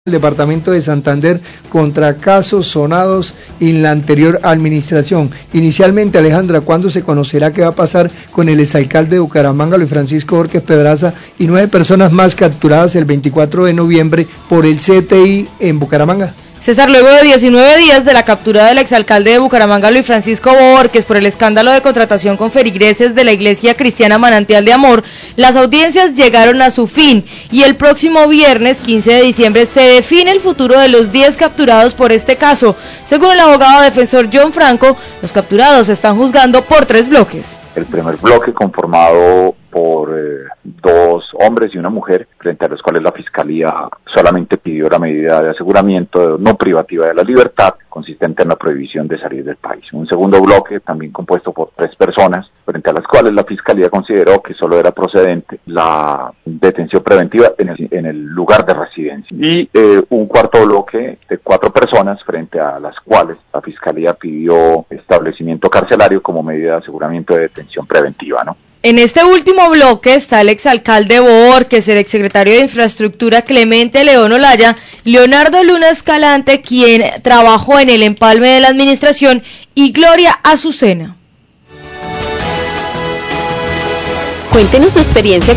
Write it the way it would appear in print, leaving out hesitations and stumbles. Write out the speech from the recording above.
el departamento de Santander contra casos sonados en la anterior administración. Inicialmente, Alejandra, ¿cuándo se conocerá qué va a pasar con el exalcalde de Bucaramanga, Luis Francisco Borges Pedraza, y 9 personas más capturadas el 24 de noviembre por el CTI en Bucaramanga? César, luego de 19 días de la captura del exalcalde de Bucaramanga, Luis Francisco Borges, por el escándalo de contratación con feligreses de la Iglesia Cristiana Manantial de Amor, las audiencias llegaron a su fin y el próximo viernes 15 de diciembre se define el futuro de los 10 capturados por este caso. Según el abogado defensor John Franco, los capturados se están juzgando por 3 bloques. El primer bloque conformado por 2 hombres y una mujer, frente a los cuales la Fiscalía solamente pidió la medida de aseguramiento no privativa de la libertad, consistente en la prohibición de salir del país. Un segundo bloque, también compuesto por 3 personas, frente a las cuales la Fiscalía consideró que solo era procedente la detención preventiva en el lugar de residencia. Y un cuarto bloque de 4 personas, frente a las cuales la Fiscalía pidió establecimiento carcelario como medida de aseguramiento de detención preventiva, ¿no? En este último bloque está el exalcalde Borges, el exsecretario de Infraestructura Clemente León Olaya, Leonardo Luna Escalante, quien trabajó en el empalme de la administración, y Gloria Azucena. Cuéntenos su experiencia